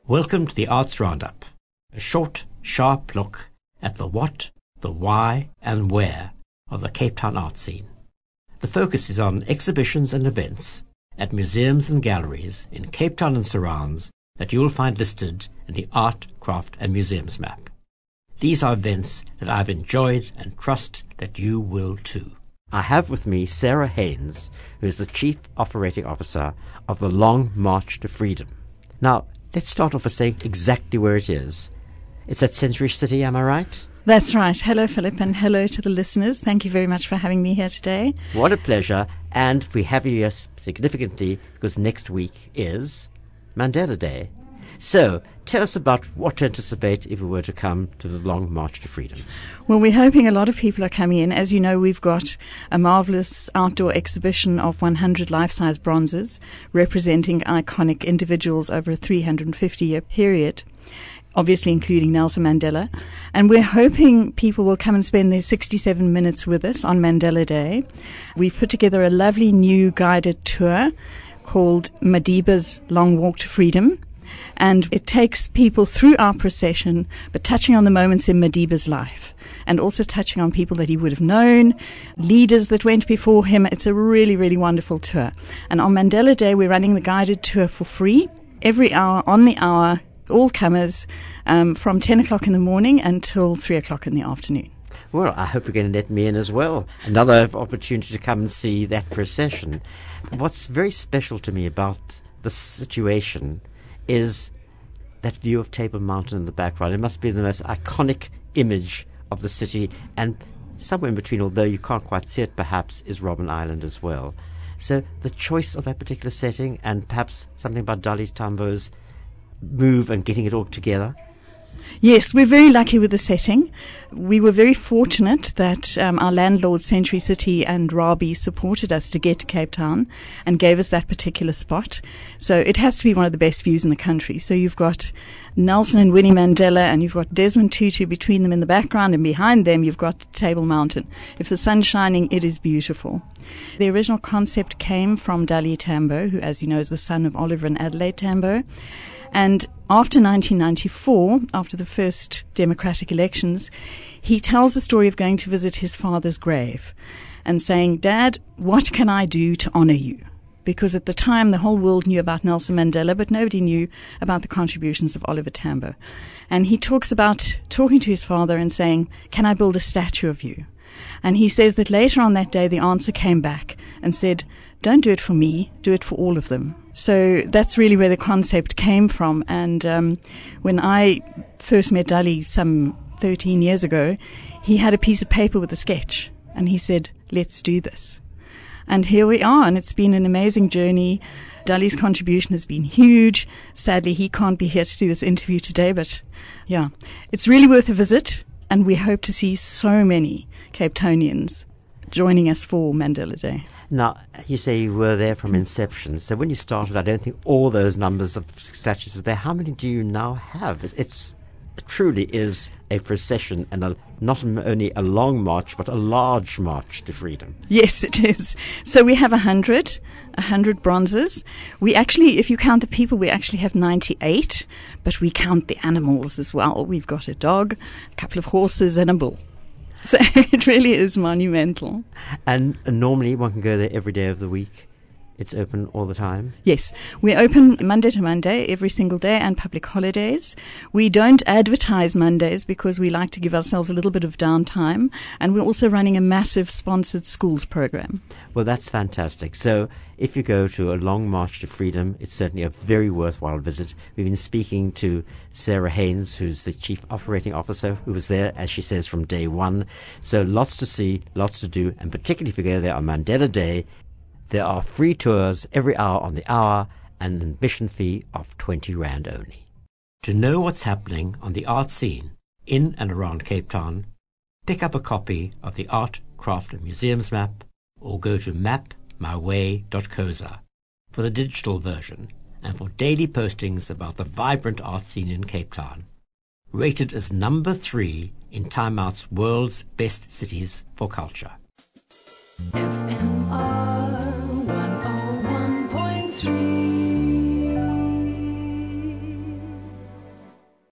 Welcome to the Arts Roundup, a short, sharp look at the what, the why and where of the Cape Town art scene. The focus is on exhibitions and events at museums and galleries in Cape Town and surrounds that you will find listed in the Art, Craft and Museums map. These are events that I've enjoyed and trust that you will too. I have with me Sarah Haynes, who is the Chief Operating Officer of the Long March to Freedom. Now, let's start off by saying exactly where it is. It's at Century City, am I right? That's right. Hello, Philip, and hello to the listeners. Thank you very much for having me here today. What a pleasure. And we have you here significantly because next week is Mandela Day. So, tell us about what to anticipate if we were to come to the Long March to Freedom. Well, we're hoping a lot of people are coming in. As you know, we've got a marvelous outdoor exhibition of 100 life-size bronzes representing iconic individuals over a 350-year period, obviously including Nelson Mandela. And we're hoping people will come and spend their 67 minutes with us on Mandela Day. We've put together a lovely new guided tour called Madiba's Long Walk to Freedom. And it takes people through our procession, but touching on the moments in Madiba's life and also touching on people that he would have known, leaders that went before him. It's a really, really wonderful tour. And on Mandela Day, we're running the guided tour for free, every hour, on the hour, all comers, from 10 o'clock in the morning until 3 o'clock in the afternoon. Well, I hope you're going to let me in as well. Another opportunity to come and see that procession. What's very special to me about the situation is that view of Table Mountain in the background. It must be the most iconic image of the city, and somewhere in between, although you can't quite see it perhaps, is Robben Island as well. So the choice of that particular setting and perhaps something about Dali Tambo's move and getting it all together. Yes, we're very lucky with the setting. We were very fortunate that our landlords, Century City and Rabie, supported us to get to Cape Town and gave us that particular spot. So it has to be one of the best views in the country. So you've got Nelson and Winnie Mandela, and you've got Desmond Tutu between them in the background, and behind them you've got Table Mountain. If the sun's shining, it is beautiful. The original concept came from Dali Tambo, who, as you know, is the son of Oliver and Adelaide Tambo. And after 1994, after the first democratic elections, he tells the story of going to visit his father's grave and saying, "Dad, what can I do to honor you?" Because at the time, the whole world knew about Nelson Mandela, but nobody knew about the contributions of Oliver Tambo. And he talks about talking to his father and saying, "Can I build a statue of you?" And he says that later on that day, the answer came back and said, "Don't do it for me, do it for all of them." So that's really where the concept came from. And when I first met Dali some 13 years ago, he had a piece of paper with a sketch, and he said, "Let's do this." And here we are, and it's been an amazing journey. Dali's contribution has been huge. Sadly, he can't be here to do this interview today, but yeah, it's really worth a visit, and we hope to see so many Cape Townians joining us for Mandela Day. Now, you say you were there from inception. So when you started, I don't think all those numbers of statues were there. How many do you now have? It truly is a procession and not only a long march, but a large march to freedom. Yes, it is. So we have 100 bronzes. We actually, if you count the people, we actually have 98, but we count the animals as well. We've got a dog, a couple of horses and a bull. So it really is monumental. And normally one can go there every day of the week. It's open all the time? Yes. We're open Monday to Monday, every single day, and public holidays. We don't advertise Mondays because we like to give ourselves a little bit of downtime. And we're also running a massive sponsored schools program. Well, that's fantastic. So if you go to a Long March to Freedom, it's certainly a very worthwhile visit. We've been speaking to Sarah Haynes, who's the Chief Operating Officer, who was there, as she says, from day one. So lots to see, lots to do, and particularly if you go there on Mandela Day, there are free tours every hour on the hour and an admission fee of 20 Rand only. To know what's happening on the art scene in and around Cape Town, pick up a copy of the Art, Craft and Museums map or go to mapmyway.coza for the digital version and for daily postings about the vibrant art scene in Cape Town. Rated as number 3 in Time Out's World's Best Cities for Culture.